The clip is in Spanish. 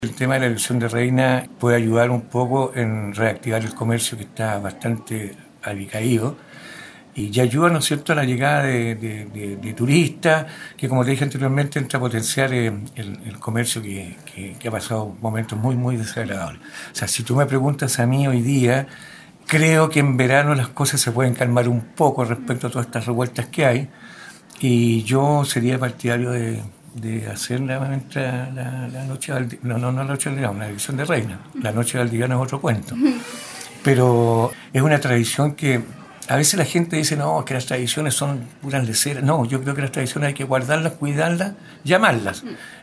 El tema de la elección de reina puede ayudar un poco en reactivar el comercio que está bastante alicaído y ya ayuda, ¿no es cierto?, a la llegada de turistas, que como te dije anteriormente, entra a potenciar el comercio que ha pasado momentos muy, muy desagradables. O sea, si tú me preguntas a mí hoy día, creo que en verano las cosas se pueden calmar un poco respecto a todas estas revueltas que hay, y yo sería partidario de hacer nuevamente la noche Valdiviana, no la noche Valdiviana, una elección de reina. La noche Valdiviana es otro cuento. Pero es una tradición que a veces la gente dice, no, que las tradiciones son puras leceras. No, yo creo que las tradiciones hay que guardarlas, cuidarlas, llamarlas.